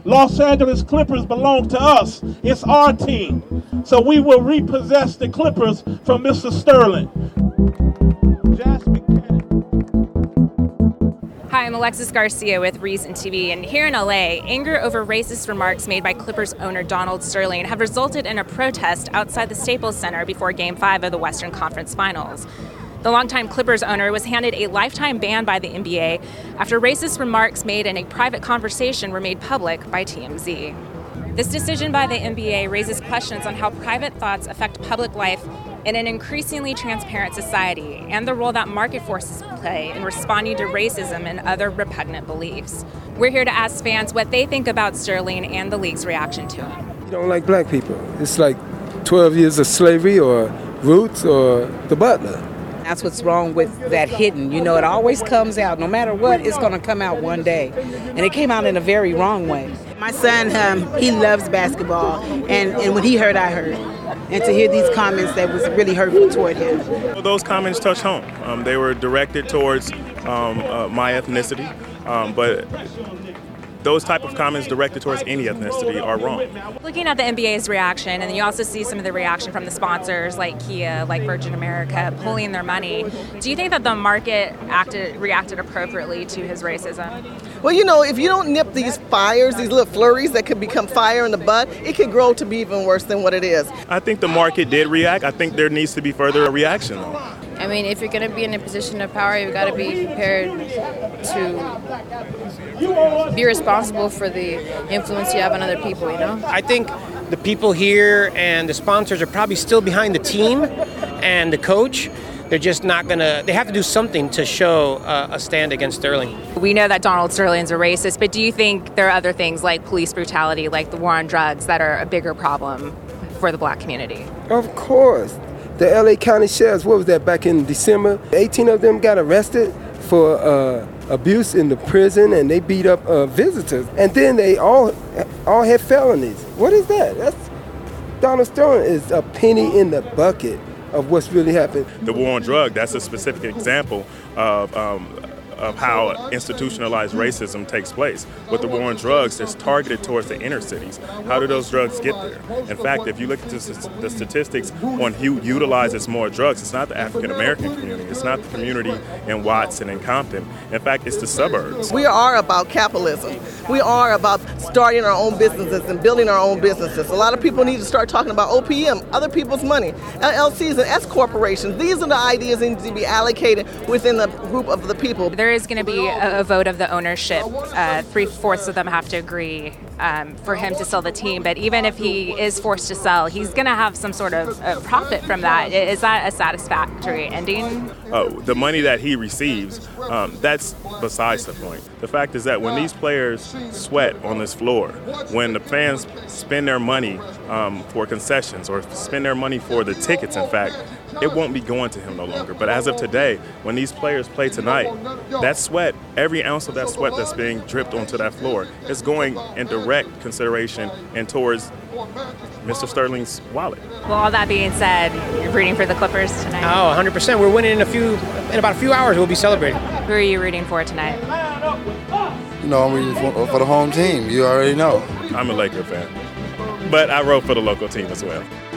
Los Angeles Clippers belong to us. It's our team. So we will repossess the Clippers from Mr. Sterling. Hi, I'm Alexis Garcia with Reason TV, and here in LA, anger over racist remarks made by Clippers owner Donald Sterling have resulted in a protest outside the Staples Center before Game 5 of the Western Conference Finals. The longtime Clippers owner was handed a lifetime ban by the NBA after racist remarks made in a private conversation were made public by TMZ. This decision by the NBA raises questions on how private thoughts affect public life in an increasingly transparent society and the role that market forces play in responding to racism and other repugnant beliefs. We're here to ask fans what they think about Sterling and the league's reaction to him. You don't like black people. It's like 12 years of slavery or Roots or the Butler. That's what's wrong with that hidden. You know, it always comes out. No matter what, it's going to come out one day. And it came out in a very wrong way. My son, he loves basketball. And when he heard, I heard. And to hear these comments, that was really hurtful toward him. Well, those comments touch home. They were directed towards my ethnicity, but those type of comments directed towards any ethnicity are wrong. Looking at the NBA's reaction, and you also see some of the reaction from the sponsors like Kia, like Virgin America, pulling their money, do you think that the market reacted appropriately to his racism? Well, you know, if you don't nip these fires, these little flurries that could become fire in the butt, it could grow to be even worse than what it is. I think the market did react. I think there needs to be further reaction, though. I mean, if you're going to be in a position of power, you've got to be prepared to be responsible for the influence you have on other people, you know? I think the people here and the sponsors are probably still behind the team and the coach. They're just not going to, they have to do something to show a stand against Sterling. We know that Donald Sterling's a racist, but do you think there are other things like police brutality, like the war on drugs, that are a bigger problem for the black community? Of course. The LA County Sheriffs, what was that, back in December? 18 of them got arrested for abuse in the prison, and they beat up visitors. And then they all had felonies. What is that? Donald Sterling is a penny in the bucket of what's really happened. The war on drugs, that's a specific example of how institutionalized racism takes place. With the war on drugs, it's targeted towards the inner cities. How do those drugs get there? In fact, if you look at the statistics on who utilizes more drugs, it's not the African American community. It's not the community in Watts and in Compton. In fact, it's the suburbs. We are about capitalism. We are about starting our own businesses and building our own businesses. A lot of people need to start talking about OPM, other people's money, LLCs and S corporations. These are the ideas that need to be allocated within the group of the people. There is going to be a vote of the ownership. 3/4 of them have to agree for him to sell the team. But even if he is forced to sell, he's going to have some sort of profit from that. Is that a satisfactory ending? The money that he receives, that's besides the point. The fact is that when these players sweat on this floor, when the fans spend their money for concessions or spend their money for the tickets, in fact, it won't be going to him no longer. But as of today, when these players play tonight, that sweat, every ounce of that sweat that's being dripped onto that floor is going in direct consideration and towards Mr. Sterling's wallet. Well, all that being said, you're rooting for the Clippers tonight? Oh, 100%. We're winning in about a few hours. We'll be celebrating. Who are you rooting for tonight? You know, I'm rooting for the home team. You already know. I'm a Laker fan, but I root for the local team as well.